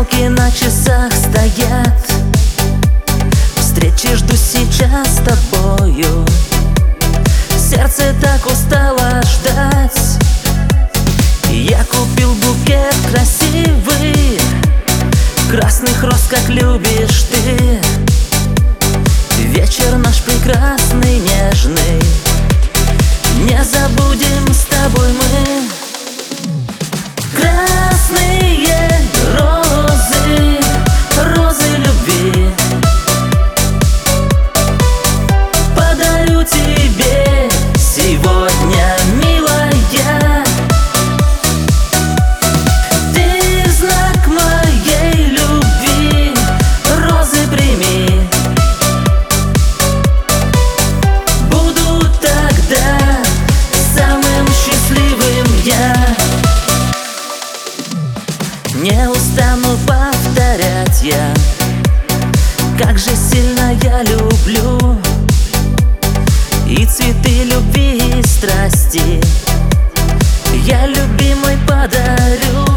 стрелки на часах стоят. Встречи жду сейчас с тобою. Сердце так устало ждать. Я купил букет красивый, красных роз, как любишь ты. Вечер наш прекрасный, нежный, не забудем с тобой мы. Красные розы, розы любви, подарю тебе сегодня, милая. Ты знак моей любви, розы прими. Буду тогда самым счастливым я. Не устану повторять я, как же сильно я люблю. И цветы любви и страсти я любимой подарю.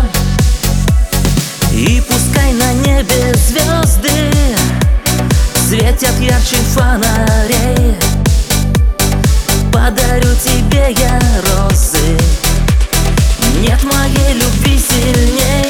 И пускай на небе звезды светят ярче фонарей, подарю тебе я розы. Нет моей любви сильней.